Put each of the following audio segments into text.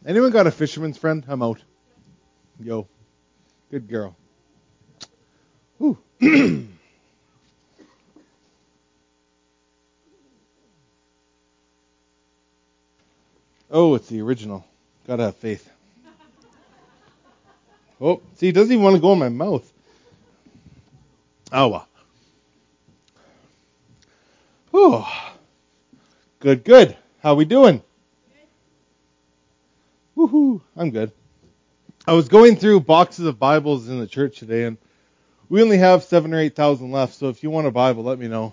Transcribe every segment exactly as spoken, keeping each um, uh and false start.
Anyone got a fisherman's friend? I'm out. Yo. Good girl. Whew. Oh, it's the original. Gotta have faith. Oh, see, it doesn't even want to go in my mouth. Oh, well. Whew. Good, good. How we doing? Woohoo. I'm good. I was going through boxes of Bibles in the church today, and we only have seven or eight thousand left, so if you want a Bible, let me know.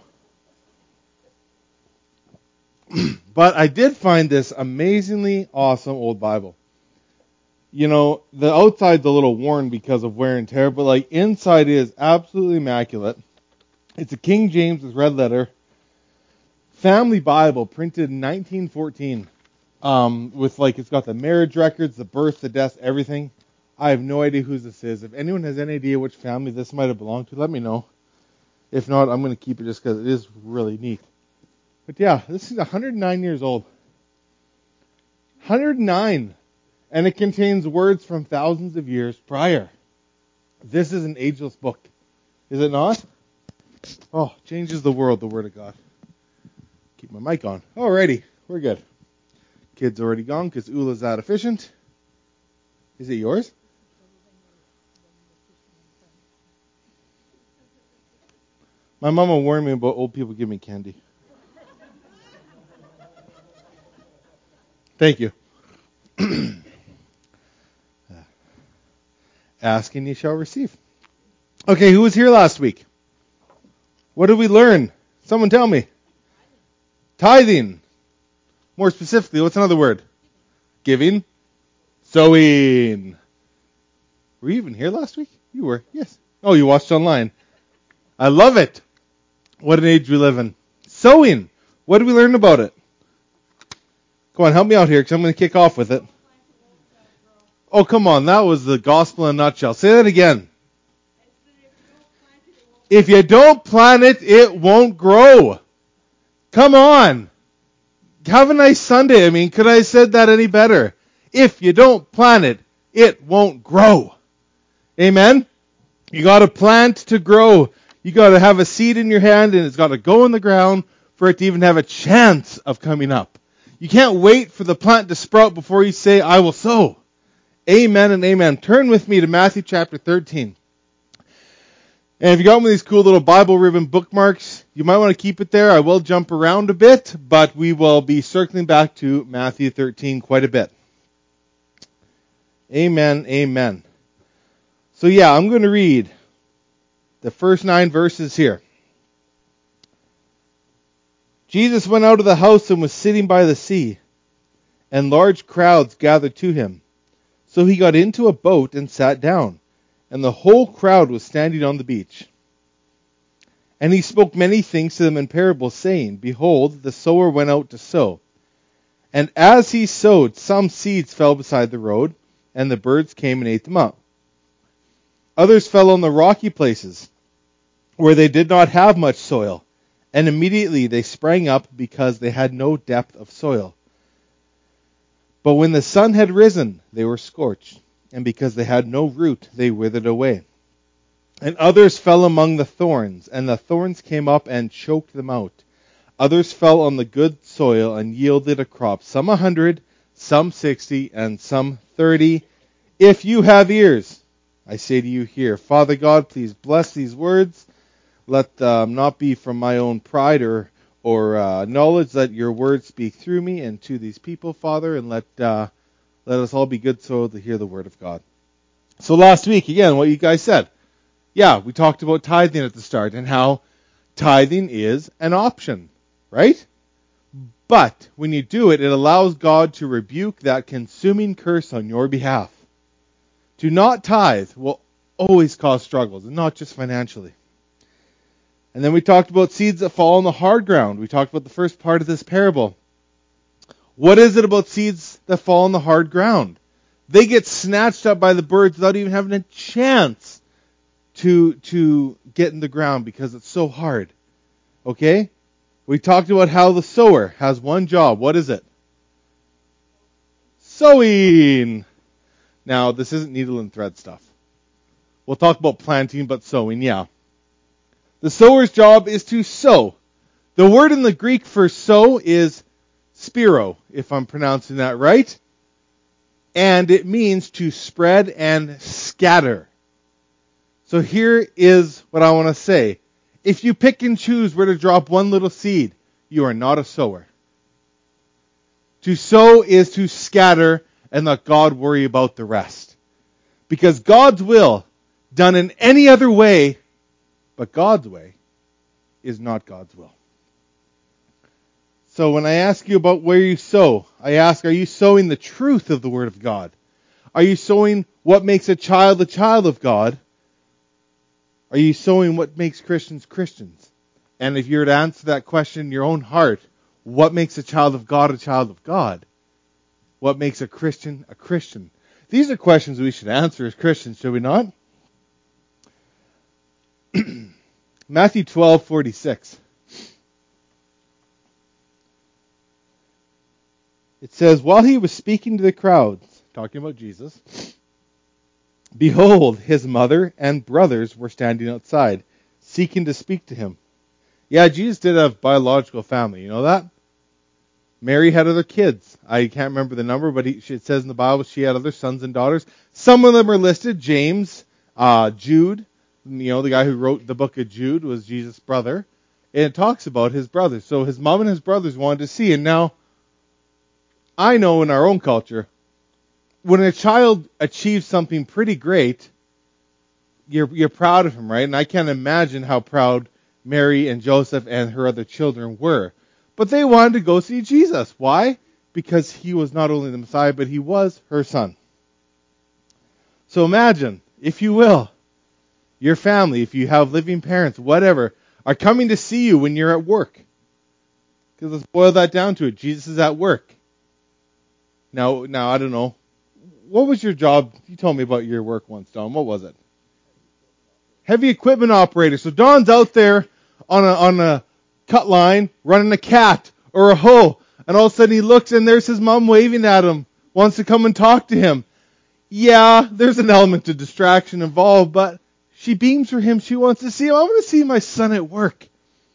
But I did find this amazingly awesome old Bible. You know, the outside's a little worn because of wear and tear, but like inside is absolutely immaculate. It's a King James with red letter family Bible printed in nineteen fourteen. Um, with like, it's got the marriage records, the birth, the death, everything. I have no idea whose this is. If anyone has any idea which family this might have belonged to, let me know. If not, I'm going to keep it just because it is really neat. But yeah, this is one hundred nine years old. one hundred nine. And it contains words from thousands of years prior. This is an ageless book. Is it not? Oh, changes the world, the Word of God. Keep my mic on. Alrighty, we're good. Kid's already gone because Ula's that efficient. Is it yours? My mama warned me about old people giving me candy. Thank you. Ask and you shall receive. Okay, who was here last week? What did we learn? Someone tell me. Tithing. More specifically, what's another word? Giving. Sowing. Were you even here last week? You were, yes. Oh, you watched online. I love it. What an age we live in. Sowing. What did we learn about it? Come on, help me out here because I'm going to kick off with it. Oh, come on. That was the gospel in a nutshell. Say that again. If you don't plant it, it won't grow. Come on. Have a nice Sunday. I mean, could I have said that any better? If you don't plant it, it won't grow. Amen? You got to plant to grow. You got to have a seed in your hand, and it's got to go in the ground for it to even have a chance of coming up. You can't wait for the plant to sprout before you say, I will sow. Amen and amen. Turn with me to Matthew chapter thirteen. And if you got one of these cool little Bible ribbon bookmarks, you might want to keep it there. I will jump around a bit, but we will be circling back to Matthew thirteen quite a bit. Amen, amen. So yeah, I'm going to read the first nine verses here. Jesus went out of the house and was sitting by the sea, and large crowds gathered to him. So he got into a boat and sat down, and the whole crowd was standing on the beach. And he spoke many things to them in parables, saying, Behold, the sower went out to sow. And as he sowed, some seeds fell beside the road, and the birds came and ate them up. Others fell on the rocky places, where they did not have much soil, and immediately they sprang up because they had no depth of soil. But when the sun had risen, they were scorched, and because they had no root, they withered away. And others fell among the thorns, and the thorns came up and choked them out. Others fell on the good soil and yielded a crop, some a hundred, some sixty, and some thirty. If you have ears, I say to you, hear. Father God, please bless these words. Let them not be from my own pride or or uh, knowledge. Let your words speak through me and to these people, Father, and let uh, let us all be good soil to hear the word of God. So last week, again, what you guys said. Yeah, we talked about tithing at the start and how tithing is an option, right? But when you do it, it allows God to rebuke that consuming curse on your behalf. To not tithe will always cause struggles, and not just financially. And then we talked about seeds that fall on the hard ground. We talked about the first part of this parable. What is it about seeds that fall on the hard ground? They get snatched up by the birds without even having a chance to, to get in the ground because it's so hard. Okay? We talked about how the sower has one job. What is it? sowing. Now, this isn't needle and thread stuff. We'll talk about planting, but sowing, yeah. The sower's job is to sow. The word in the Greek for sow is spiro, if I'm pronouncing that right. And it means to spread and scatter. So here is what I want to say. If you pick and choose where to drop one little seed, you are not a sower. To sow is to scatter and let God worry about the rest. Because God's will, done in any other way but God's way, is not God's will. So when I ask you about where you sow, I ask, are you sowing the truth of the Word of God? Are you sowing what makes a child a child of God? Are you sowing what makes Christians Christians? And if you were to answer that question in your own heart, what makes a child of God a child of God? What makes a Christian a Christian? These are questions we should answer as Christians, should we not? Matthew twelve forty-six. It says, while he was speaking to the crowds, talking about Jesus, behold, his mother and brothers were standing outside, seeking to speak to him. Yeah, Jesus did have biological family. You know that? Mary had other kids. I can't remember the number, but he, it says in the Bible she had other sons and daughters. Some of them are listed. James, uh, Jude, you know, the guy who wrote the book of Jude was Jesus' brother. And it talks about his brothers. So his mom and his brothers wanted to see. And now, I know in our own culture, when a child achieves something pretty great, you're you're proud of him, right? And I can't imagine how proud Mary and Joseph and her other children were. But they wanted to go see Jesus. Why? Because he was not only the Messiah, but he was her son. So imagine, if you will, your family, if you have living parents, whatever, are coming to see you when you're at work. Because let's boil that down to it. Jesus is at work. Now, now I don't know. What was your job? You told me about your work once, Don. What was it? Heavy equipment operator. So Don's out there on a on a cut line running a cat or a hoe, and all of a sudden he looks and there's his mom waving at him, wants to come and talk to him. Yeah, there's an element of distraction involved, but she beams for him. She wants to see him. I want to see my son at work.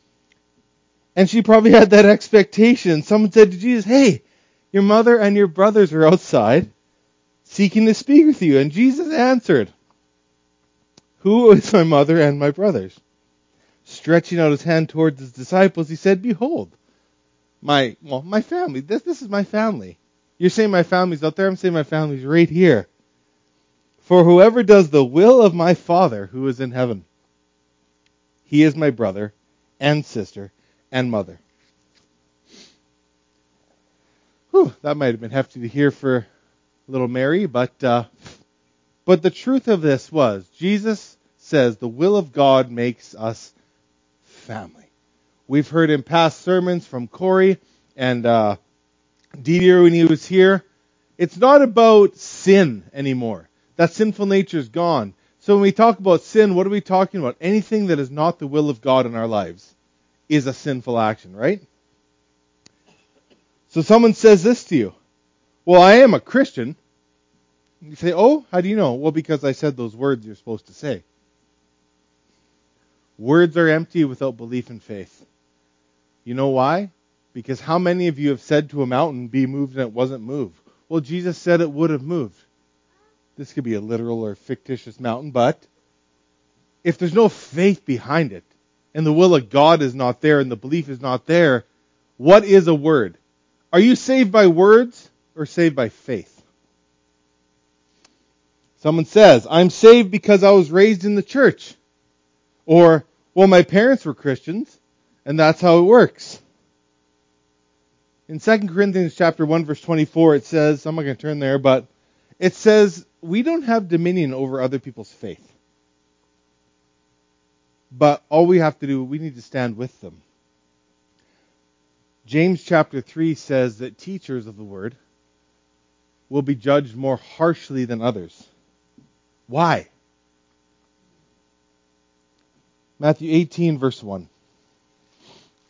And she probably had that expectation. Someone said to Jesus, hey, your mother and your brothers are outside seeking to speak with you. And Jesus answered, who is my mother and my brothers? Stretching out his hand towards his disciples, he said, behold, my well, my family. This this is my family. You're saying my family's out there. I'm saying my family's right here. For whoever does the will of my Father who is in heaven, he is my brother and sister and mother. Whew, that might have been hefty to hear for little Mary, but uh, but the truth of this was, Jesus says the will of God makes us family. We've heard in past sermons from Corey and uh, Didier when he was here. It's not about sin anymore. That sinful nature is gone. So when we talk about sin, what are we talking about? Anything that is not the will of God in our lives is a sinful action, right? So someone says this to you. Well, I am a Christian. You say, oh, how do you know? Well, because I said those words you're supposed to say. Words are empty without belief and faith. You know why? Because how many of you have said to a mountain, be moved, and it wasn't moved? Well, Jesus said it would have moved. This could be a literal or fictitious mountain, but if there's no faith behind it, and the will of God is not there, and the belief is not there, what is a word? Are you saved by words or saved by faith? Someone says, I'm saved because I was raised in the church. Or, well, my parents were Christians, and that's how it works. In Second Corinthians chapter one, verse twenty-four, it says, I'm not going to turn there, but it says, we don't have dominion over other people's faith. But all we have to do, we need to stand with them. James chapter three says that teachers of the word will be judged more harshly than others. Why? Matthew eighteen, verse one.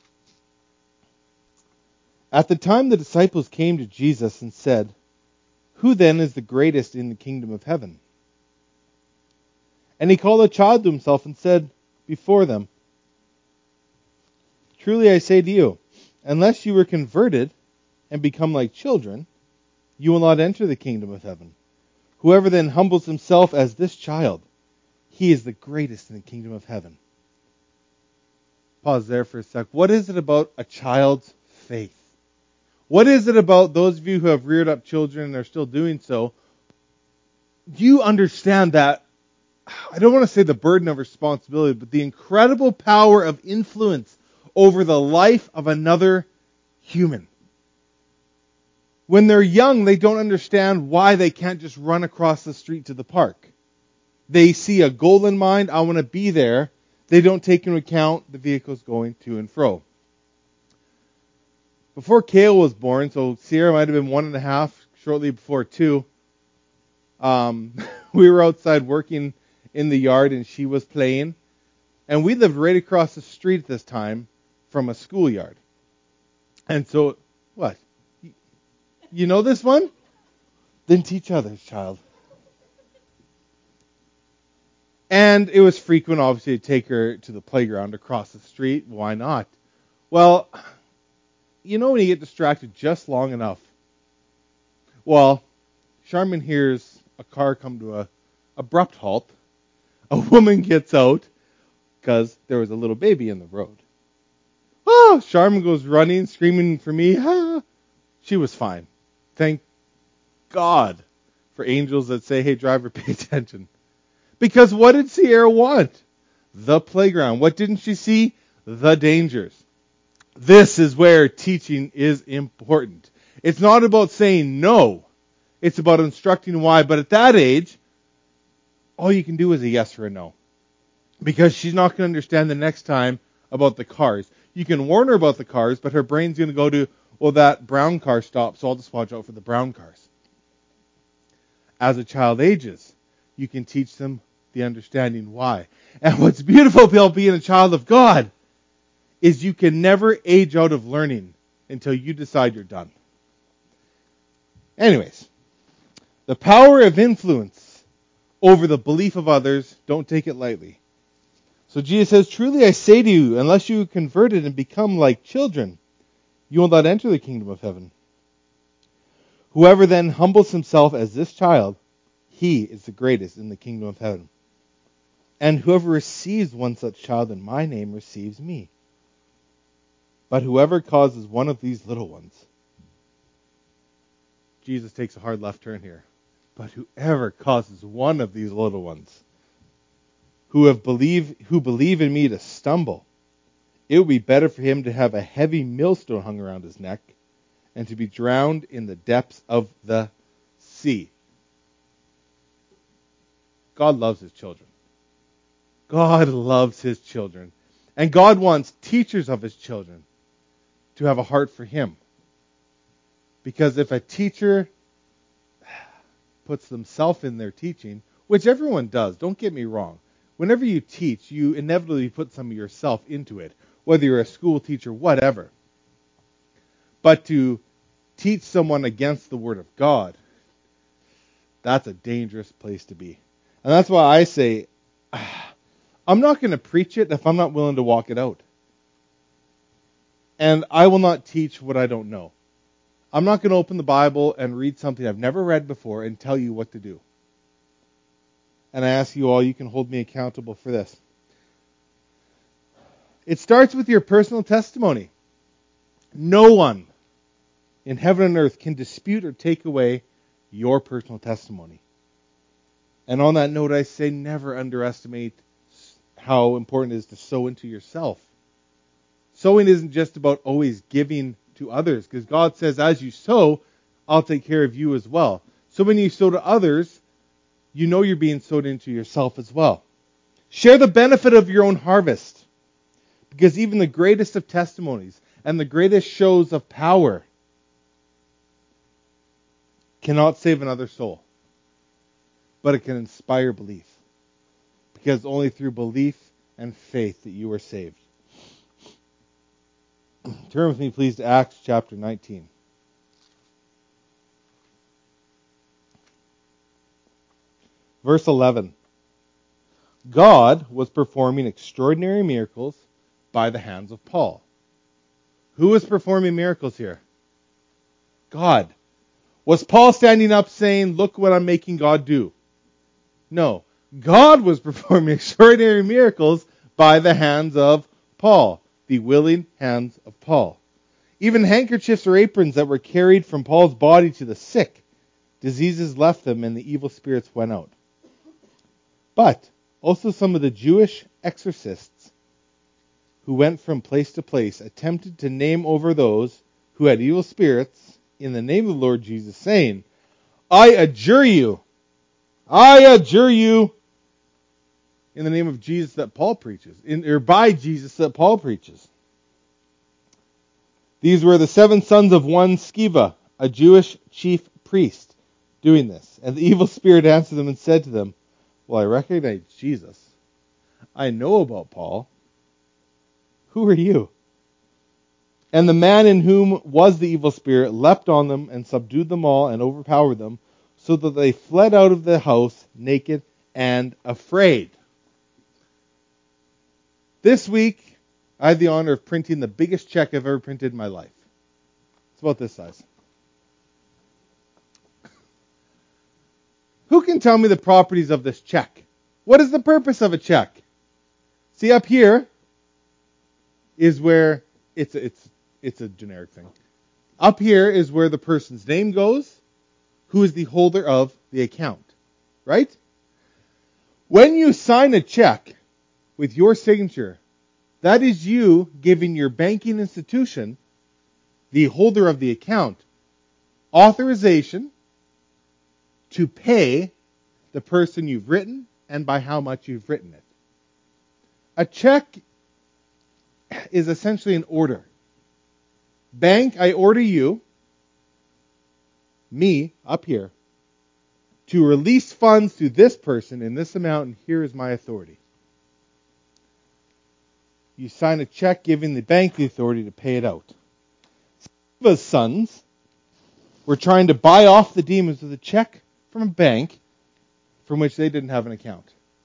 At the time the disciples came to Jesus and said, Who then is the greatest in the kingdom of heaven? And he called a child to himself and said before them, Truly I say to you, unless you were converted and become like children, you will not enter the kingdom of heaven. Whoever then humbles himself as this child, he is the greatest in the kingdom of heaven. Pause there for a sec. What is it about a child's faith? What is it about those of you who have reared up children and are still doing so? Do you understand that? I don't want to say the burden of responsibility, but the incredible power of influence over the life of another human. When they're young, they don't understand why they can't just run across the street to the park. They see a goal in mind, I want to be there. They don't take into account the vehicles going to and fro. Before Kale was born, so Sierra might have been one and a half, shortly before two, um, we were outside working in the yard and she was playing. And we lived right across the street at this time from a schoolyard. And so, what? You know this one? Then teach others, child. And it was frequent, obviously, to take her to the playground across the street. Why not? Well, you know when you get distracted just long enough? Well, Charmin hears a car come to a abrupt halt. A woman gets out because there was a little baby in the road. Oh, Charmin goes running, screaming for me. Ah. She was fine. Thank God for angels that say, hey, driver, pay attention. Because what did Sierra want? The playground. What didn't she see? The dangers. This is where teaching is important. It's not about saying no. It's about instructing why. But at that age, all you can do is a yes or a no. Because she's not going to understand the next time about the cars. You can warn her about the cars, but her brain's going to go to, well, that brown car stopped, so I'll just watch out for the brown cars. As a child ages, you can teach them the understanding why. And what's beautiful about being a child of God is you can never age out of learning until you decide you're done. Anyways, the power of influence over the belief of others, don't take it lightly. So Jesus says, truly I say to you, unless you are converted and become like children, you will not enter the kingdom of heaven. Whoever then humbles himself as this child, he is the greatest in the kingdom of heaven. And whoever receives one such child in my name receives me. But whoever causes one of these little ones, Jesus takes a hard left turn here. But whoever causes one of these little ones, who have believe who believe in me to stumble, it would be better for him to have a heavy millstone hung around his neck and to be drowned in the depths of the sea. God loves his children. God loves his children. And God wants teachers of his children to have a heart for him. Because if a teacher puts themselves in their teaching, which everyone does, don't get me wrong. Whenever you teach, you inevitably put some of yourself into it, whether you're a school teacher, whatever. But to teach someone against the Word of God, that's a dangerous place to be. And that's why I say, I'm not going to preach it if I'm not willing to walk it out. And I will not teach what I don't know. I'm not going to open the Bible and read something I've never read before and tell you what to do. And I ask you all, you can hold me accountable for this. It starts with your personal testimony. No one in heaven and earth can dispute or take away your personal testimony. And on that note, I say never underestimate how important it is to sow into yourself. Sowing isn't just about always giving to others, because God says, as you sow, I'll take care of you as well. So when you sow to others, you know you're being sowed into yourself as well. Share the benefit of your own harvest, because even the greatest of testimonies and the greatest shows of power cannot save another soul, but it can inspire belief, because only through belief and faith that you are saved. Turn with me, please, to Acts chapter nineteen. Verse eleven. God was performing extraordinary miracles by the hands of Paul. Who was performing miracles here? God. Was Paul standing up saying, look what I'm making God do? No. God was performing extraordinary miracles by the hands of Paul, the willing hands of Paul. Even handkerchiefs or aprons that were carried from Paul's body to the sick, diseases left them and the evil spirits went out. But also some of the Jewish exorcists who went from place to place attempted to name over those who had evil spirits in the name of the Lord Jesus, saying, I adjure you, I adjure you, in the name of Jesus that Paul preaches, in, or by Jesus that Paul preaches. These were the seven sons of one Sceva, a Jewish chief priest, doing this. And the evil spirit answered them and said to them, well, I recognize Jesus. I know about Paul. Who are you? And the man in whom was the evil spirit leapt on them and subdued them all and overpowered them, so that they fled out of the house naked and afraid. This week, I had the honor of printing the biggest check I've ever printed in my life. It's about this size. Who can tell me the properties of this check? What is the purpose of a check? See, up here is where it's it's it's a generic thing. Up here is where the person's name goes, who is the holder of the account, right? When you sign a check with your signature, that is you giving your banking institution, the holder of the account, authorization to pay the person you've written and by how much you've written it. A check is essentially an order. Bank, I order you, me, up here, to release funds to this person in this amount, and here is my authority. You sign a check giving the bank the authority to pay it out. Sceva's sons were trying to buy off the demons with a check from a bank from which they didn't have an account.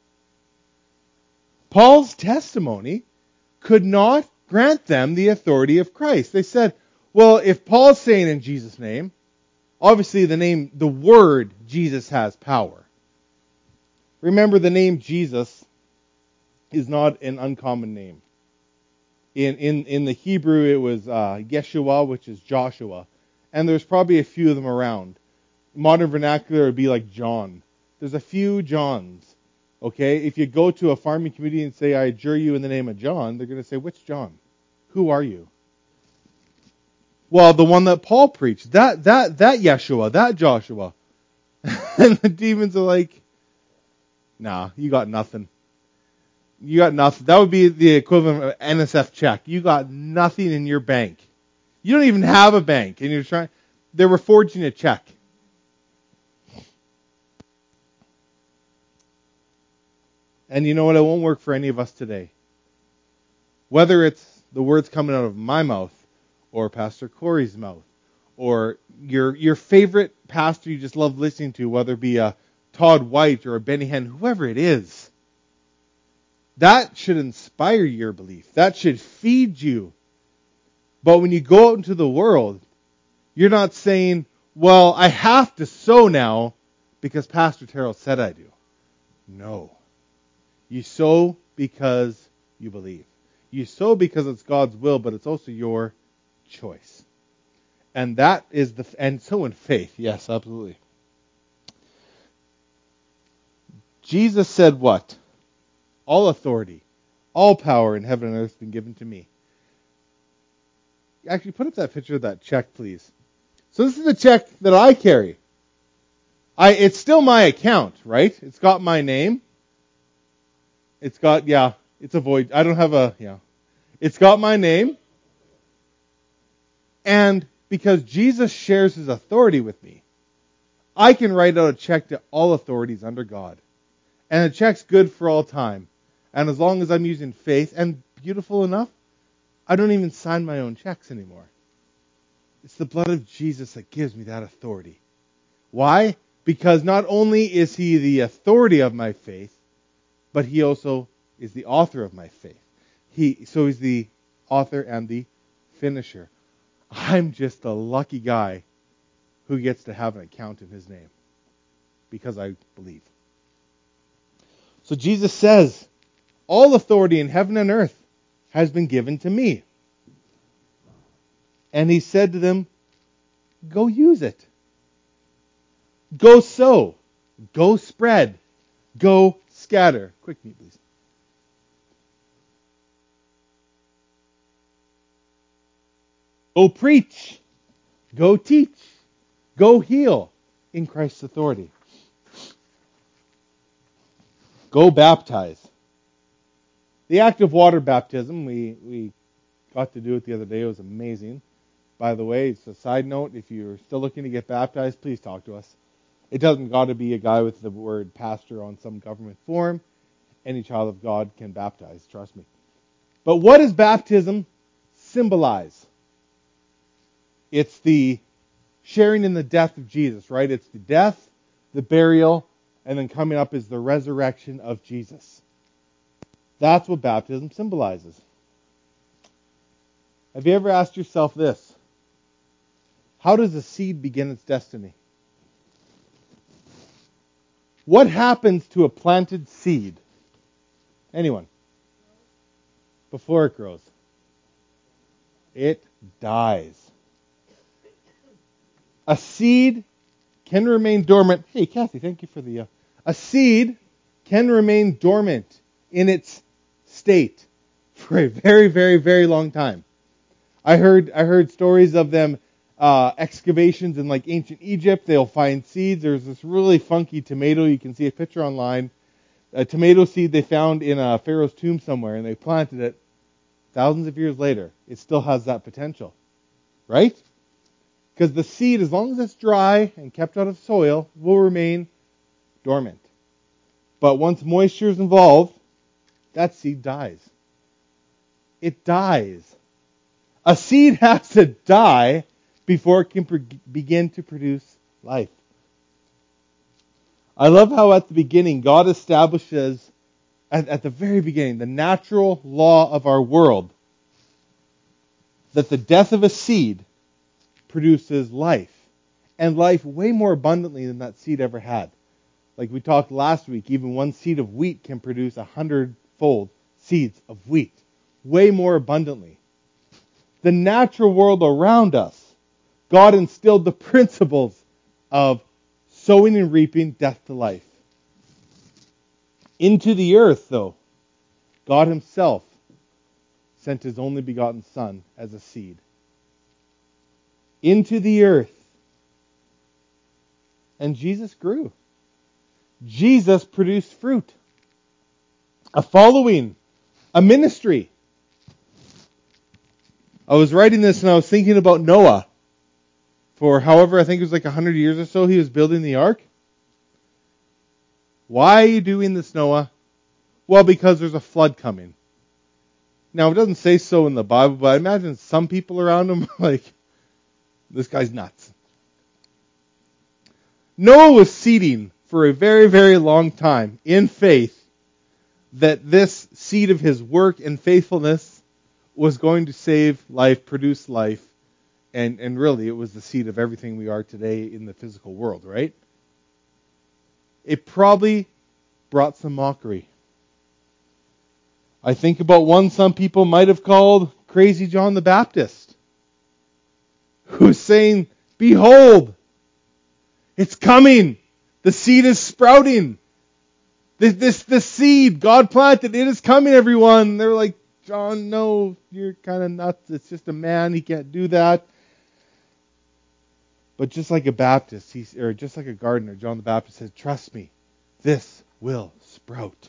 Paul's testimony could not grant them the authority of Christ. They said, well, if Paul's saying in Jesus' name, obviously the name, the word Jesus has power. Remember, the name Jesus is not an uncommon name. In in, in the Hebrew, it was uh, Yeshua, which is Joshua. And there's probably a few of them around. Modern vernacular would be like John. There's a few Johns. Okay, if you go to a farming community and say, I adjure you in the name of John, they're going to say, which John? Who are you? Well, the one that Paul preached, that that that Yeshua, that Joshua. And the demons are like, nah, you got nothing. You got nothing. That would be the equivalent of an N S F check. You got nothing in your bank. You don't even have a bank, and you're trying. They were forging a check. And you know what? It won't work for any of us today. Whether it's the words coming out of my mouth, or Pastor Corey's mouth, or your your favorite pastor you just love listening to, whether it be a Todd White or a Benny Hinn, whoever it is, that should inspire your belief. That should feed you. But when you go out into the world, you're not saying, well, I have to sow now because Pastor Terrell said I do. No. You sow because you believe. You sow because it's God's will, but it's also your choice. And that is the, and so in faith, yes, absolutely. Jesus said what? All authority, all power in heaven and earth has been given to me. Actually, put up that picture of that check, please. So this is the check that I carry. I, it's still my account, right? It's got my name. It's got, yeah, it's a void. I don't have a, yeah. It's got my name. And because Jesus shares his authority with me, I can write out a check to all authorities under God. And the check's good for all time. And as long as I'm using faith, and beautiful enough, I don't even sign my own checks anymore. It's the blood of Jesus that gives me that authority. Why? Because not only is he the authority of my faith, but he also is the author of my faith. He so he's the author and the finisher. I'm just a lucky guy who gets to have an account in his name because I believe. So Jesus says, all authority in heaven and earth has been given to me. And he said to them, go use it. Go sow. Go spread. Go scatter. Quick mute, please. Go preach. Go teach. Go heal in Christ's authority. Go baptize. The act of water baptism, we, we got to do it the other day. It was amazing. By the way, it's a side note. If you're still looking to get baptized, please talk to us. It doesn't got to be a guy with the word pastor on some government form. Any child of God can baptize, trust me. But what does baptism symbolize? It's the sharing in the death of Jesus, right? It's the death, the burial, and then coming up is the resurrection of Jesus. That's what baptism symbolizes. Have you ever asked yourself this? How does a seed begin its destiny? What happens to a planted seed? Anyone? Before it grows. It dies. A seed can remain dormant. Hey, Kathy, thank you for the... Uh, a seed can remain dormant in its state for a very, very, very long time. I heard I heard stories of them, uh, excavations in like ancient Egypt. They'll find seeds. There's this really funky tomato. You can see a picture online. A tomato seed they found in a Pharaoh's tomb somewhere, and they planted it. Thousands of years later, it still has that potential. Right? Because the seed, as long as it's dry and kept out of soil, will remain dormant. But once moisture is involved, that seed dies. It dies. A seed has to die before it can pre- begin to produce life. I love how at the beginning, God establishes, at, at the very beginning, the natural law of our world, that the death of a seed produces life, and life way more abundantly than that seed ever had. Like we talked last week, even one seed of wheat can produce a hundredfold seeds of wheat, way more abundantly. The natural world around us, God instilled the principles of sowing and reaping, death to life. Into the earth, though, God himself sent his only begotten Son as a seed. Into the earth. And Jesus grew. Jesus produced fruit. A following. A ministry. I was writing this and I was thinking about Noah. For however, I think it was like a hundred years or so, he was building the ark. Why are you doing this, Noah? Well, because there's a flood coming. Now, it doesn't say so in the Bible, but I imagine some people around him are like, this guy's nuts. Noah was seeding for a very, very long time in faith that this seed of his work and faithfulness was going to save life, produce life, and, and really it was the seed of everything we are today in the physical world, right? It probably brought some mockery. I think about one some people might have called crazy John the Baptist, who's saying, behold, it's coming. The seed is sprouting. This, this, this seed God planted, it is coming, everyone. They're like, John, no, you're kind of nuts. It's just a man. He can't do that. But just like a Baptist, he's, or just like a gardener, John the Baptist said, trust me, this will sprout.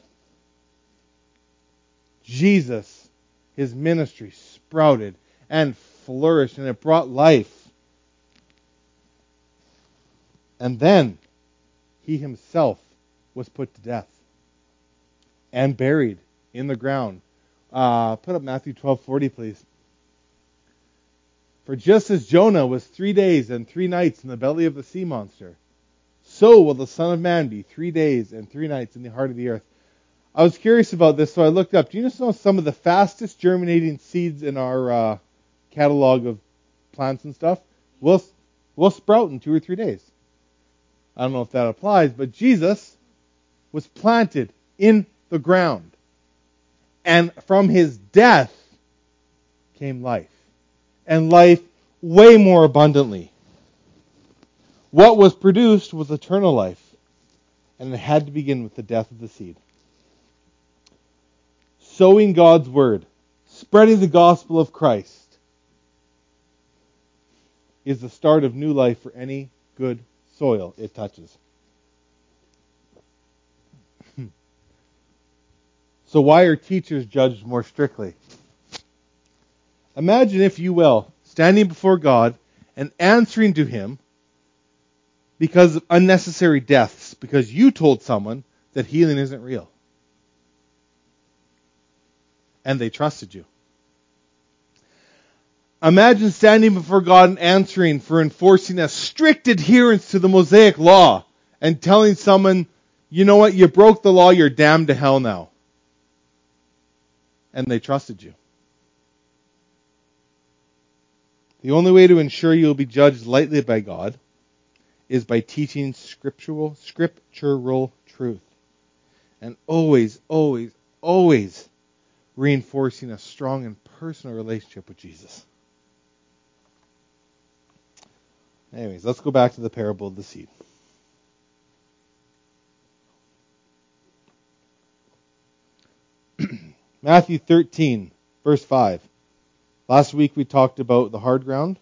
Jesus, his ministry sprouted and flourished, and it brought life. And then he himself was put to death and buried in the ground. Uh, put up Matthew twelve forty, please. For just as Jonah was three days and three nights in the belly of the sea monster, so will the Son of Man be three days and three nights in the heart of the earth. I was curious about this, so I looked up. Do you just know some of the fastest germinating seeds in our uh, catalog of plants and stuff will will sprout in two or three days? I don't know if that applies, but Jesus was planted in the ground. And from his death came life. And life way more abundantly. What was produced was eternal life. And it had to begin with the death of the seed. Sowing God's word, spreading the gospel of Christ, is the start of new life for any good soil it touches. So why are teachers judged more strictly? Imagine, if you will, standing before God and answering to him because of unnecessary deaths, because you told someone that healing isn't real. And they trusted you. Imagine standing before God and answering for enforcing a strict adherence to the Mosaic law and telling someone, you know what, you broke the law, you're damned to hell now. And they trusted you. The only way to ensure you will be judged lightly by God is by teaching scriptural, scriptural truth. And always, always, always reinforcing a strong and personal relationship with Jesus. Anyways, let's go back to the parable of the seed. Matthew thirteen, verse five. Last week we talked about the hard ground.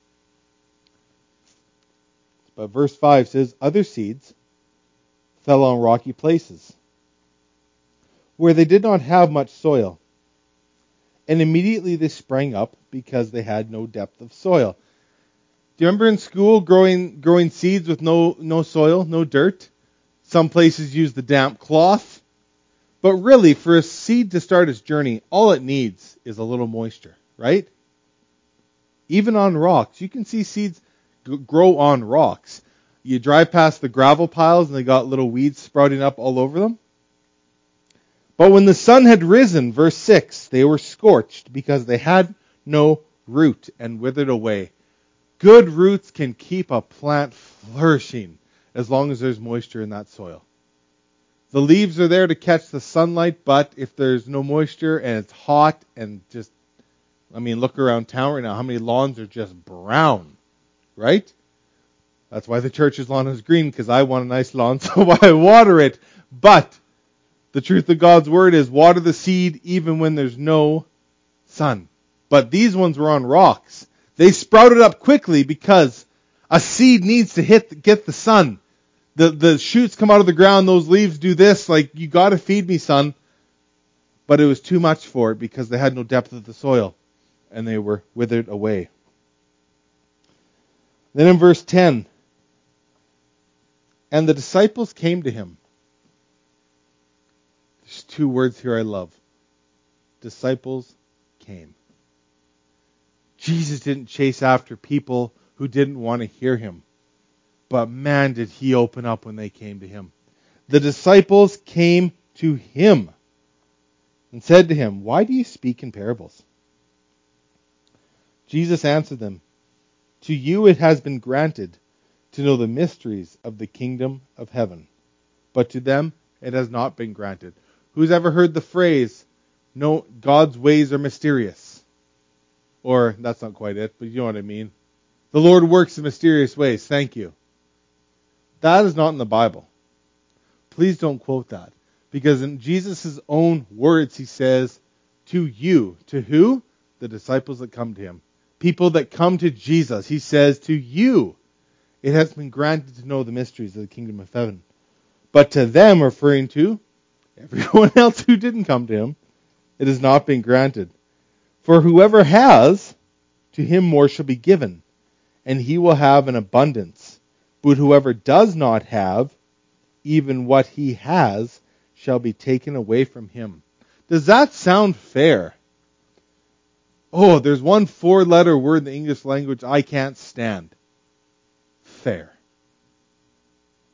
But verse five says, other seeds fell on rocky places, where they did not have much soil. And immediately they sprang up because they had no depth of soil. Do you remember in school growing growing seeds with no, no soil, no dirt? Some places use the damp cloth. But really, for a seed to start its journey, all it needs is a little moisture, right? Even on rocks. You can see seeds g- grow on rocks. You drive past the gravel piles and they got little weeds sprouting up all over them. But when the sun had risen, verse six, they were scorched because they had no root and withered away. Good roots can keep a plant flourishing as long as there's moisture in that soil. The leaves are there to catch the sunlight, but if there's no moisture and it's hot and just, I mean, look around town right now, how many lawns are just brown, right? That's why the church's lawn is green, because I want a nice lawn, so I water it. But the truth of God's word is water the seed even when there's no sun. But these ones were on rocks. They sprouted up quickly because a seed needs to hit get the sun. The the shoots come out of the ground, those leaves do this, like, you got to feed me, son. But it was too much for it because they had no depth of the soil, and they were withered away. Then in verse ten, and the disciples came to him. There's two words here I love. Disciples came. Jesus didn't chase after people who didn't want to hear him. But man, did he open up when they came to him. The disciples came to him and said to him, why do you speak in parables? Jesus answered them, to you it has been granted to know the mysteries of the kingdom of heaven, but to them it has not been granted. Who's ever heard the phrase, no, God's ways are mysterious? Or, that's not quite it, but you know what I mean. The Lord works in mysterious ways. Thank you. That is not in the Bible. Please don't quote that. Because in Jesus' own words, he says, to you. To who? The disciples that come to him. People that come to Jesus. He says, to you, it has been granted to know the mysteries of the kingdom of heaven. But to them, referring to everyone else who didn't come to him, it has not been granted. For whoever has, to him more shall be given, and he will have an abundance. But whoever does not have, even what he has, shall be taken away from him. Does that sound fair? Oh, there's one four-letter word in the English language I can't stand. Fair.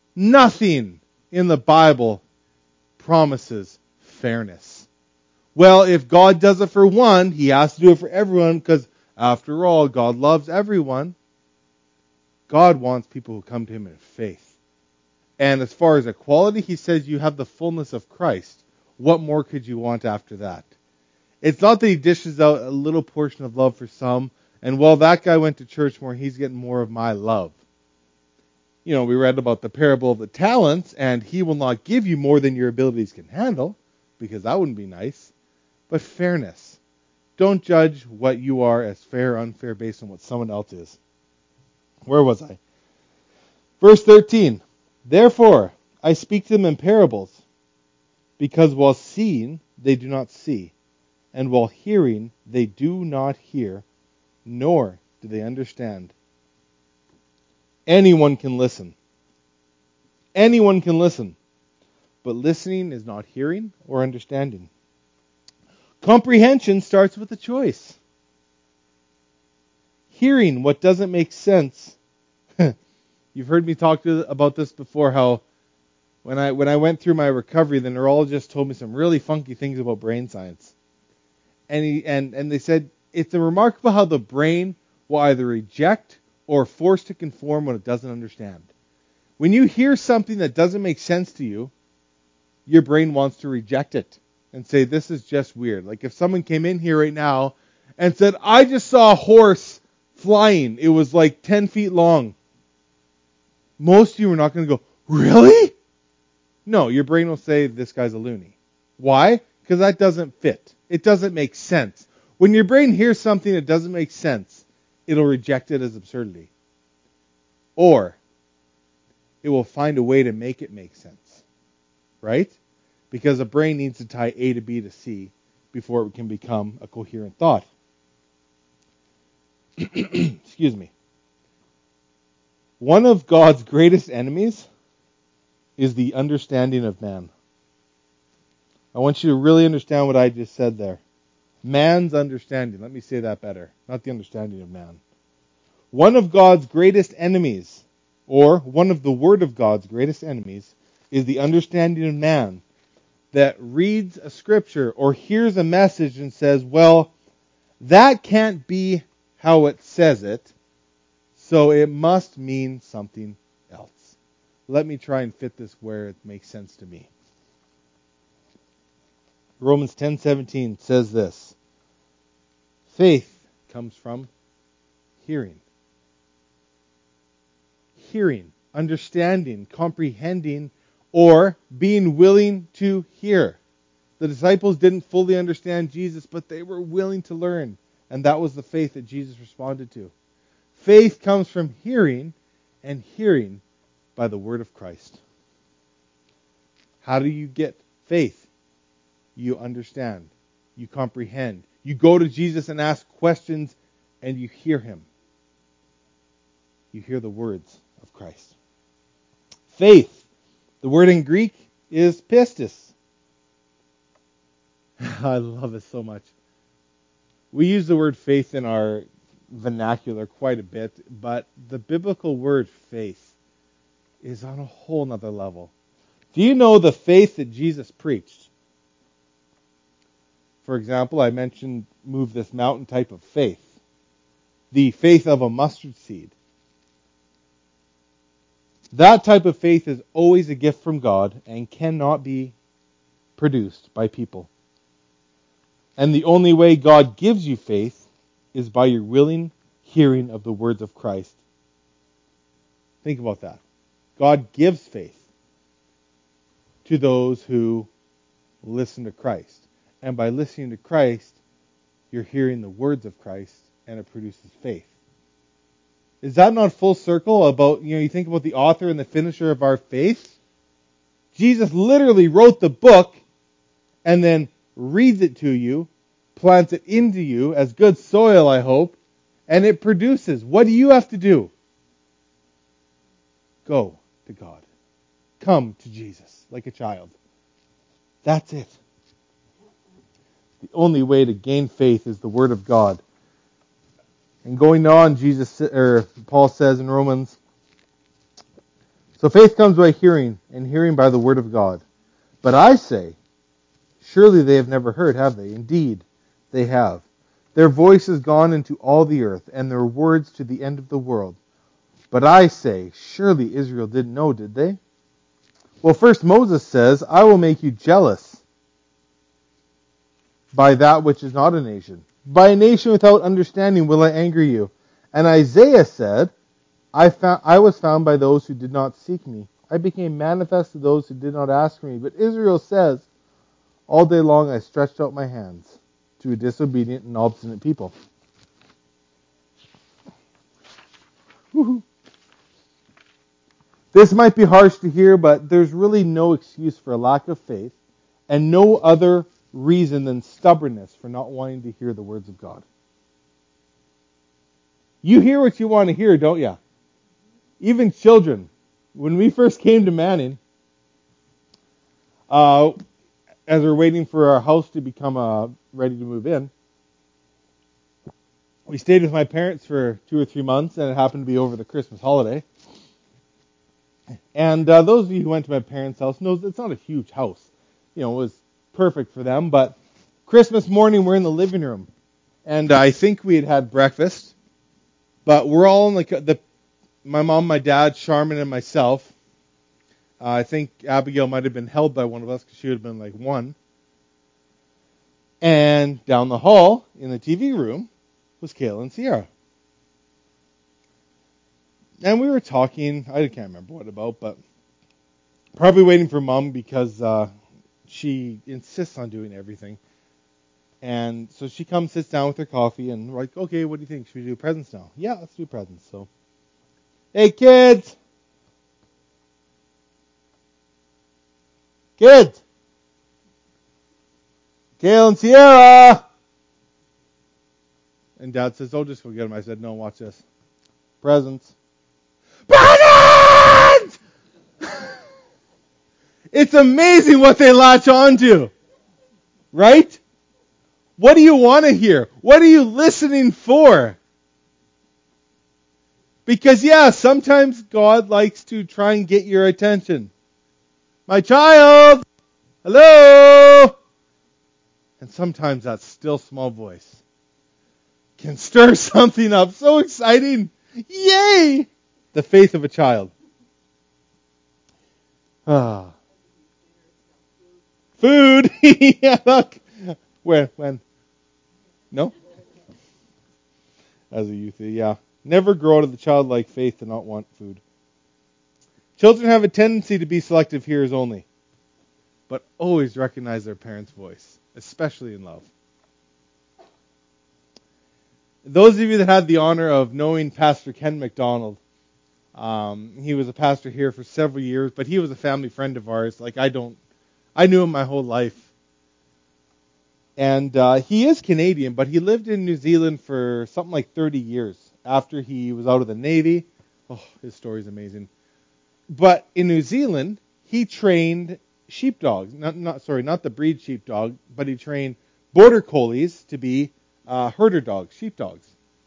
Nothing in the Bible promises fairness. Well, if God does it for one, he has to do it for everyone, because after all, God loves everyone. God wants people who come to him in faith. And as far as equality, he says you have the fullness of Christ. What more could you want after that? It's not that he dishes out a little portion of love for some, and well, that guy went to church more, he's getting more of my love. You know, we read about the parable of the talents, and he will not give you more than your abilities can handle, because that wouldn't be nice. But fairness. Don't judge what you are as fair or unfair based on what someone else is. Where was I? Verse thirteen. Therefore, I speak to them in parables, because while seeing, they do not see, and while hearing, they do not hear, nor do they understand. Anyone can listen. Anyone can listen. But listening is not hearing or understanding. Comprehension starts with a choice. Hearing what doesn't make sense. You've heard me talk to, about this before, how when I when I went through my recovery, the neurologist told me some really funky things about brain science. And he and, and they said it's remarkable how the brain will either reject or force to conform when it doesn't understand. When you hear something that doesn't make sense to you, your brain wants to reject it and say, this is just weird. Like if someone came in here right now and said, I just saw a horse flying. It was like ten feet long. Most of you are not going to go, really? No, your brain will say, this guy's a loony. Why? Because that doesn't fit. It doesn't make sense. When your brain hears something that doesn't make sense, it'll reject it as absurdity. Or it will find a way to make it make sense. Right? Because the brain needs to tie A to B to C before it can become a coherent thought. Excuse me. One of God's greatest enemies is the understanding of man. I want you to really understand what I just said there. Man's understanding. Let me say that better. Not the understanding of man. One of God's greatest enemies, or one of the Word of God's greatest enemies, is the understanding of man that reads a scripture or hears a message and says, well, that can't be how it says it, so it must mean something else. Let me try and fit this where it makes sense to me. Romans ten seventeen says this. Faith comes from hearing. Hearing, understanding, comprehending, or being willing to hear. The disciples didn't fully understand Jesus, but they were willing to learn. And that was the faith that Jesus responded to. Faith comes from hearing, and hearing by the word of Christ. How do you get faith? You understand. You comprehend. You go to Jesus and ask questions, and you hear him. You hear the words of Christ. Faith. The word in Greek is pistis. I love it so much. We use the word faith in our vernacular quite a bit, but the biblical word faith is on a whole nother level. Do you know the faith that Jesus preached? For example, I mentioned move this mountain type of faith. The faith of a mustard seed. That type of faith is always a gift from God and cannot be produced by people. And the only way God gives you faith is by your willing hearing of the words of Christ. Think about that. God gives faith to those who listen to Christ. And by listening to Christ, you're hearing the words of Christ, and it produces faith. Is that not full circle about, you know, you think about the author and the finisher of our faith? Jesus literally wrote the book and then reads it to you, plants it into you as good soil, I hope, and it produces. What do you have to do? Go to God. Come to Jesus like a child. That's it. The only way to gain faith is the Word of God. And going on, Jesus or Paul says in Romans So faith comes by hearing, and hearing by the word of God. But I say, surely they have never heard, have they? Indeed, they have. Their voice has gone into all the earth, and their words to the end of the world. But I say, surely Israel didn't know, did they? Well, first Moses says, I will make you jealous by that which is not a nation. By a nation without understanding will I anger you. And Isaiah said, I found, I was found by those who did not seek me. I became manifest to those who did not ask for me. But Israel says, all day long I stretched out my hands to a disobedient and obstinate people. Woo-hoo. This might be harsh to hear, but there's really no excuse for a lack of faith and no other reason than stubbornness for not wanting to hear the words of God. You hear what you want to hear, don't you? Even children. When we first came to Manning, uh, as we're waiting for our house to become uh, ready to move in, we stayed with my parents for two or three months, and it happened to be over the Christmas holiday. And uh, those of you who went to my parents' house know it's not a huge house. You know, it was perfect for them. But Christmas morning, we're in the living room, and I think we had had breakfast. But we're all in the, the my mom, my dad, Charmin, and myself. Uh, I think Abigail might have been held by one of us because she would have been like one. And down the hall in the T V room was Kayla and Sierra. And we were talking, I can't remember what about, but probably waiting for Mom because uh, she insists on doing everything. And so she comes, sits down with her coffee, and we're like, okay, what do you think? Should we do presents now? Yeah, let's do presents. So, hey, kids! Kids! Kayla and Sierra! And Dad says, oh, just go get them. I said, no, watch this. Presents. Presents! It's amazing what they latch on to. Right? What do you want to hear? What are you listening for? Because, yeah, sometimes God likes to try and get your attention. My child! Hello! And sometimes that still small voice can stir something up. So exciting. Yay! The faith of a child. Ah. Food! Yeah, look. Where? When? No? As a youth, yeah. Never grow out of the childlike faith to not want food. Children have a tendency to be selective hearers only, but always recognize their parents' voice, especially in love. Those of you that had the honor of knowing Pastor Ken McDonald, um, he was a pastor here for several years, but he was a family friend of ours. Like I don't, I knew him my whole life. And uh, he is Canadian, but he lived in New Zealand for something like thirty years after he was out of the Navy. Oh, his story is amazing. But in New Zealand, he trained sheepdogs. Not, not sorry, not the breed sheepdog, but he trained border collies to be uh, herder dogs, sheepdogs.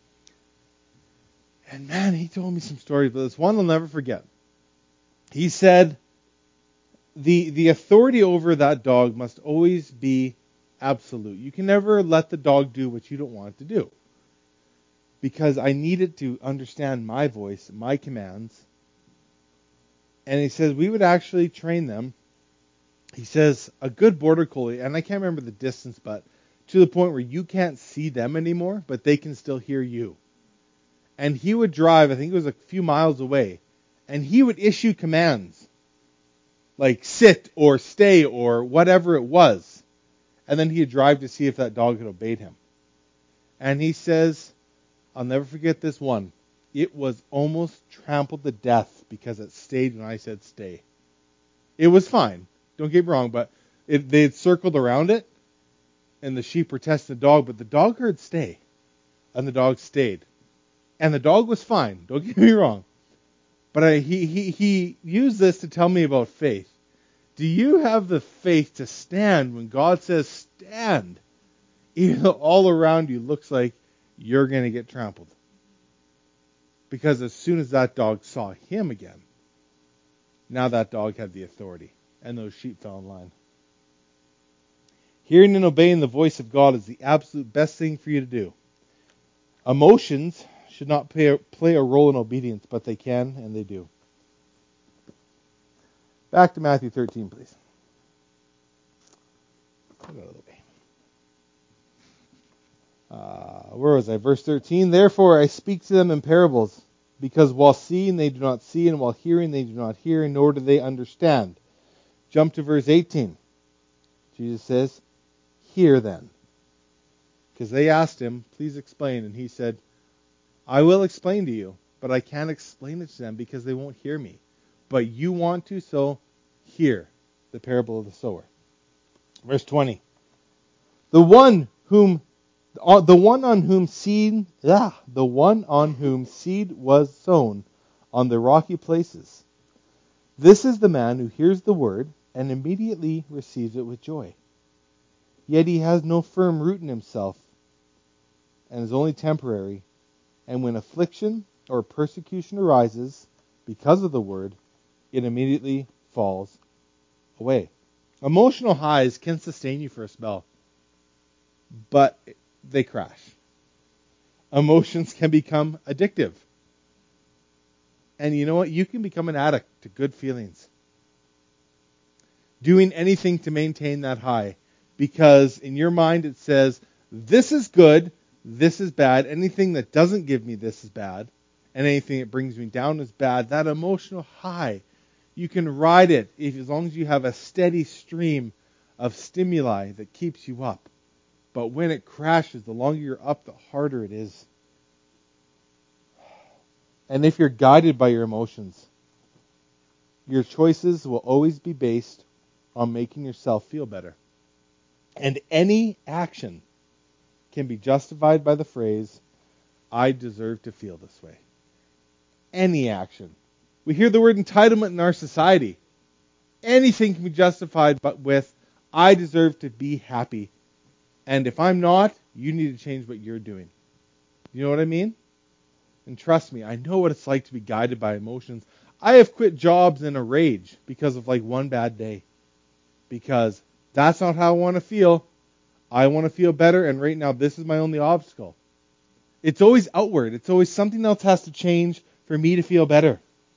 And man, he told me some stories, but this one I'll never forget. He said the the authority over that dog must always be absolute. You can never let the dog do what you don't want it to do. Because I need it to understand my voice, my commands. And he says we would actually train them. He says a good border collie, and I can't remember the distance, but to the point where you can't see them anymore, but they can still hear you. And he would drive, I think it was a few miles away, and he would issue commands like sit or stay or whatever it was. And then he'd drive to see if that dog had obeyed him. And he says, I'll never forget this one. It was almost trampled to death because it stayed when I said stay. It was fine. Don't get me wrong, but it, they had circled around it, and the sheep were testing the dog, but the dog heard stay, and the dog stayed. And the dog was fine. Don't get me wrong. But I, he, he, he used this to tell me about faith. Do you have the faith to stand when God says stand, even though all around you looks like you're going to get trampled? Because as soon as that dog saw him again, Now that dog had the authority, and those sheep fell in line. Hearing and obeying the voice of God is the absolute best thing for you to do. Emotions should not play a, play a role in obedience, but they can, and they do. Back to Matthew thirteen, please. Get out of the way. Uh, where was I? Verse thirteen. Therefore I speak to them in parables, because while seeing they do not see, and while hearing they do not hear, nor do they understand. Jump to verse eighteen. Jesus says, hear then. Because they asked him, please explain. And he said, I will explain to you, but I can't explain it to them because they won't hear me. But you want to, so hear the parable of the sower. Verse twenty. The one whom the one on whom seed ah, the one on whom seed was sown on the rocky places. This is the man who hears the word and immediately receives it with joy. Yet he has no firm root in himself and is only temporary. And when affliction or persecution arises because of the word, it immediately falls away. Emotional highs can sustain you for a spell, but they crash. Emotions can become addictive. And you know what? You can become an addict to good feelings. Doing anything to maintain that high. Because in your mind it says, this is good, this is bad. Anything that doesn't give me this is bad. And anything that brings me down is bad. That emotional high, you can ride it if, as long as you have a steady stream of stimuli that keeps you up. But when it crashes, the longer you're up, the harder it is. And if you're guided by your emotions, your choices will always be based on making yourself feel better. And any action can be justified by the phrase, I deserve to feel this way. Any action. We hear the word entitlement in our society. Anything can be justified but with, I deserve to be happy. And if I'm not, you need to change what you're doing. You know what I mean? And trust me, I know what it's like to be guided by emotions. I have quit jobs in a rage because of like one bad day. Because that's not how I want to feel. I want to feel better, and right now this is my only obstacle. It's always outward. It's always something else has to change for me to feel better.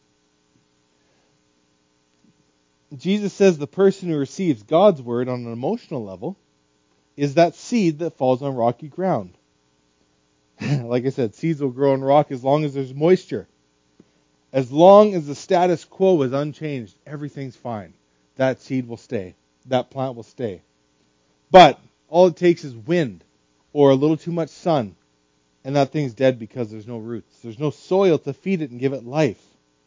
Jesus says the person who receives God's word on an emotional level is that seed that falls on rocky ground. Like I said, seeds will grow in rock as long as there's moisture. As long as the status quo is unchanged, everything's fine. That seed will stay. That plant will stay. But all it takes is wind or a little too much sun, and that thing's dead because there's no roots. There's no soil to feed it and give it life.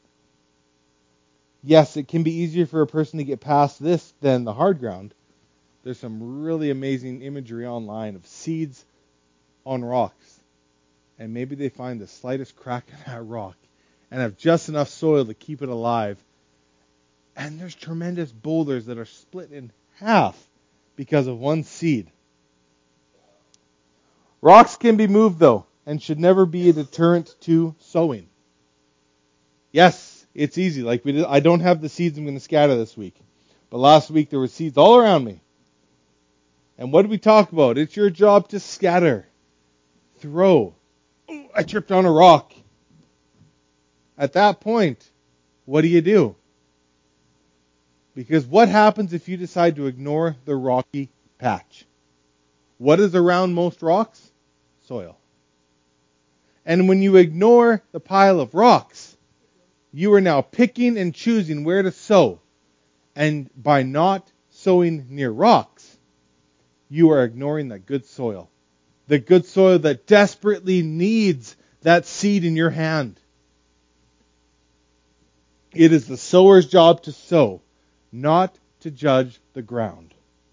Yes, it can be easier for a person to get past this than the hard ground. There's some really amazing imagery online of seeds on rocks. And maybe they find the slightest crack in that rock and have just enough soil to keep it alive. And there's tremendous boulders that are split in half because of one seed. Rocks can be moved, though, and should never be a deterrent to sowing. Yes, it's easy. Like we did, I don't have the seeds I'm going to scatter this week. But last week there were seeds all around me. And what did we talk about? It's your job to scatter. Throw. Oh, I tripped on a rock. At that point, what do you do? Because what happens if you decide to ignore the rocky patch? What is around most rocks? Soil. And when you ignore the pile of rocks, you are now picking and choosing where to sow. And by not sowing near rocks, you are ignoring that good soil. The good soil that desperately needs that seed in your hand. It is the sower's job to sow, not to judge the ground.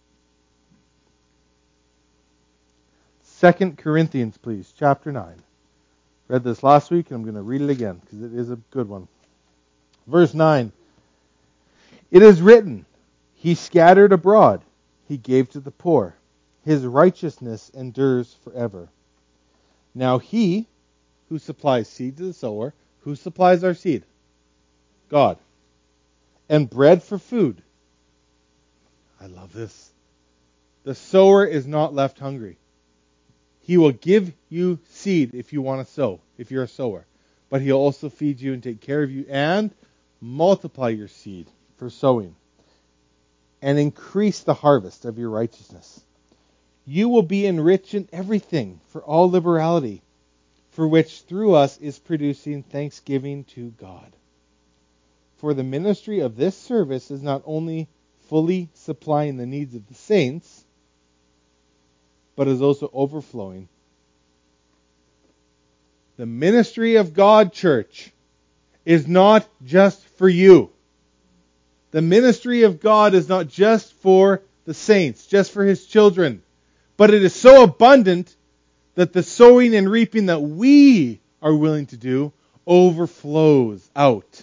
Second Corinthians, please, chapter nine. Read this last week, and I'm going to read it again, because it is a good one. Verse nine. It is written, He scattered abroad, He gave to the poor. His righteousness endures forever. Now He who supplies seed to the sower, who supplies our seed? God. and bread for food. I love this. The sower is not left hungry. He will give you seed if you want to sow, if you're a sower. But he'll also feed you and take care of you and multiply your seed for sowing and increase the harvest of your righteousness. You will be enriched in everything for all liberality, for which through us is producing thanksgiving to God. For the ministry of this service is not only fully supplying the needs of the saints, but is also overflowing. The ministry of God, church, is not just for you. The ministry of God is not just for the saints, just for His children. But it is so abundant that the sowing and reaping that we are willing to do overflows out.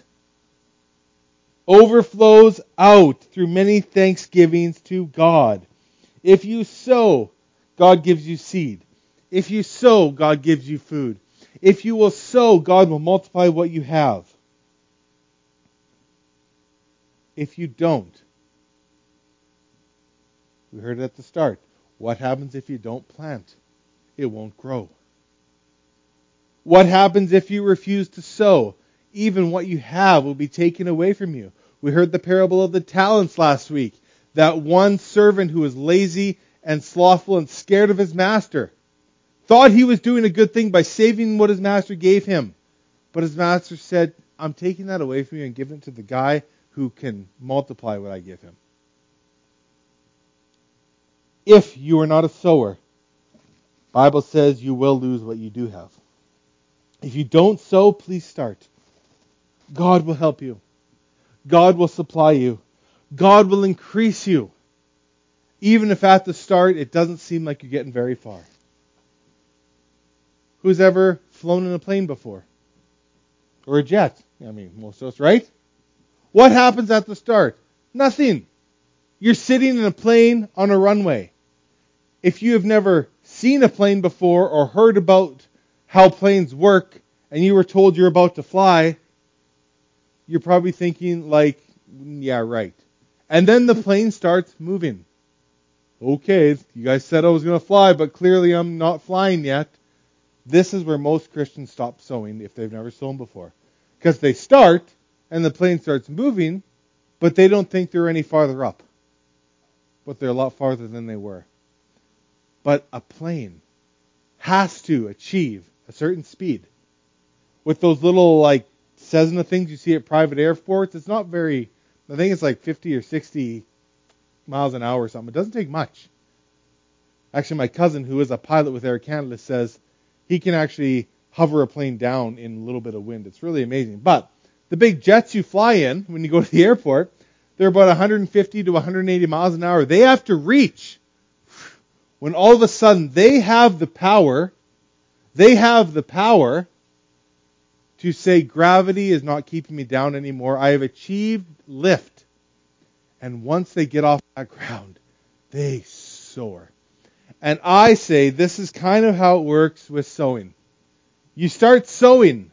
Overflows out through many thanksgivings to God. If you sow, God gives you seed. If you sow, God gives you food. If you will sow, God will multiply what you have. If you don't, we heard it at the start, what happens if you don't plant? It won't grow. What happens if you refuse to sow? Even what you have will be taken away from you. We heard the parable of the talents last week. That one servant who was lazy and slothful and scared of his master thought he was doing a good thing by saving what his master gave him. But his master said, I'm taking that away from you and giving it to the guy who can multiply what I give him. If you are not a sower, the Bible says you will lose what you do have. If you don't sow, please start. God will help you. God will supply you. God will increase you. Even if at the start it doesn't seem like you're getting very far. Who's ever flown in a plane before? Or a jet? I mean, most of us, right? What happens at the start? Nothing. You're sitting in a plane on a runway. If you have never seen a plane before or heard about how planes work and you were told you're about to fly, you're probably thinking like, yeah, right. And then the plane starts moving. Okay, you guys said I was going to fly, but clearly I'm not flying yet. This is where most Christians stop sowing if they've never sown before. Because they start, and the plane starts moving, but they don't think they're any farther up. But they're a lot farther than they were. But a plane has to achieve a certain speed. With those little, like, Cessna things you see at private airports, it's not very, I think it's like fifty or sixty miles an hour or something. It doesn't take much. Actually, my cousin, who is a pilot with Air Canada, says he can actually hover a plane down in a little bit of wind. It's really amazing. But the big jets you fly in when you go to the airport, they're about one hundred fifty to one hundred eighty miles an hour. They have to reach when all of a sudden they have the power, they have the power to say gravity is not keeping me down anymore. I have achieved lift. And once they get off that ground, they soar. And I say this is kind of how it works with sowing. You start sowing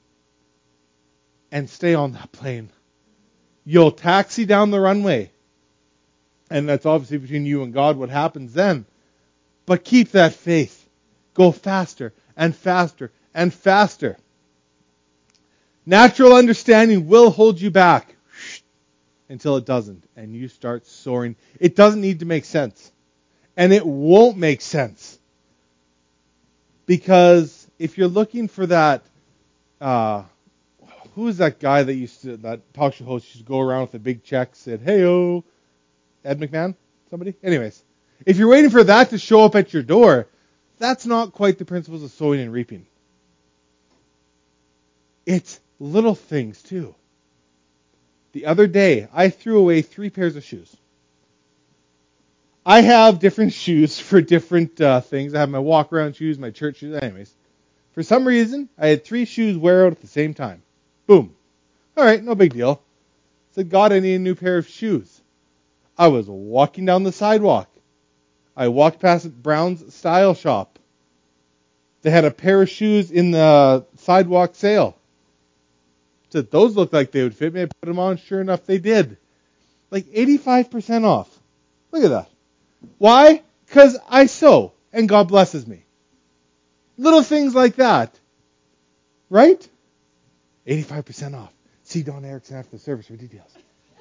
and stay on that plane. You'll taxi down the runway. And that's obviously between you and God what happens then. But keep that faith. Go faster and faster and faster. Natural understanding will hold you back until it doesn't, and you start soaring. It doesn't need to make sense. And it won't make sense. Because if you're looking for that, uh, who is that guy that used to, that talk show host used to go around with a big check, said, hey-oh, Ed McMahon? Somebody? Anyways, if you're waiting for that to show up at your door, that's not quite the principles of sowing and reaping. It's little things too. The other day, I threw away three pairs of shoes. I have different shoes for different uh, things. I have my walk-around shoes, my church shoes. Anyways, for some reason, I had three shoes wear out at the same time. Boom. All right, no big deal. I said, God, I need a new pair of shoes. I was walking down the sidewalk. I walked past Brown's Style Shop. They had a pair of shoes in the sidewalk sale. Said those look like they would fit me. I put them on. Sure enough, they did. Like eighty-five percent off. Look at that. Why? Because I sew and God blesses me. Little things like that. Right? eighty-five percent off. See Don Erickson after the service for details.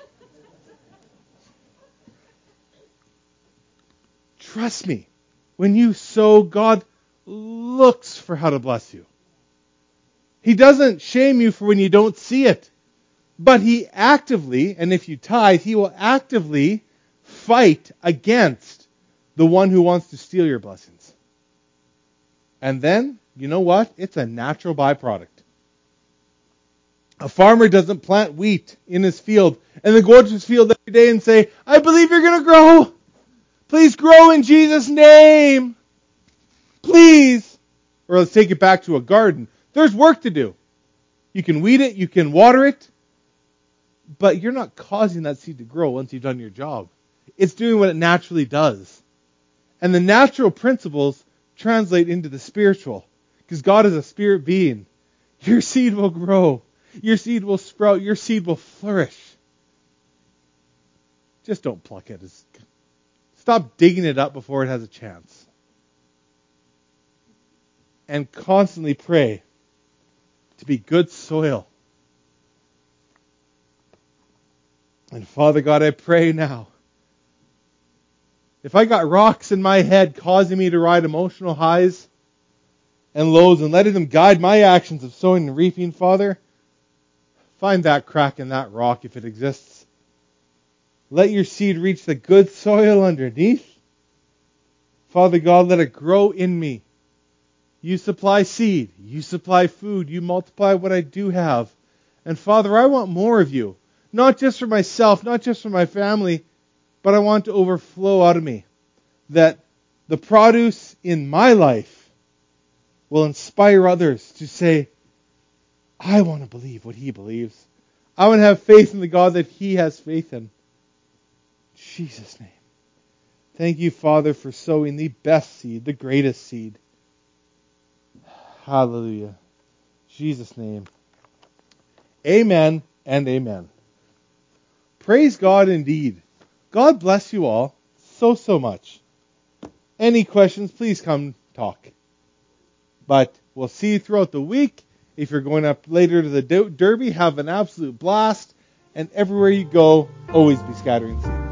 Trust me. When you sow, God looks for how to bless you. He doesn't shame you for when you don't see it. But He actively, and if you tithe, He will actively fight against the one who wants to steal your blessings. And then, you know what? It's a natural byproduct. A farmer doesn't plant wheat in his field and then go to his field every day and say, I believe you're going to grow. Please grow in Jesus' name. Please. Or let's take it back to a garden. There's work to do. You can weed it, you can water it, but you're not causing that seed to grow once you've done your job. It's doing what it naturally does. And the natural principles translate into the spiritual. Because God is a spirit being. Your seed will grow. Your seed will sprout. Your seed will flourish. Just don't pluck it. Stop digging it up before it has a chance. And constantly pray to be good soil. And Father God, I pray now, if I got rocks in my head causing me to ride emotional highs and lows and letting them guide my actions of sowing and reaping, Father, find that crack in that rock if it exists. Let your seed reach the good soil underneath. Father God, let it grow in me. You supply seed. You supply food. You multiply what I do have. And Father, I want more of you. Not just for myself, not just for my family, but I want to overflow out of me. That the produce in my life will inspire others to say, I want to believe what he believes. I want to have faith in the God that he has faith in. In Jesus' name. Thank you, Father, for sowing the best seed, the greatest seed. Hallelujah. In Jesus' name. Amen and amen. Praise God indeed. God bless you all so, so much. Any questions, please come talk. But we'll see you throughout the week. If you're going up later to the Derby, have an absolute blast. And everywhere you go, always be scattering seed.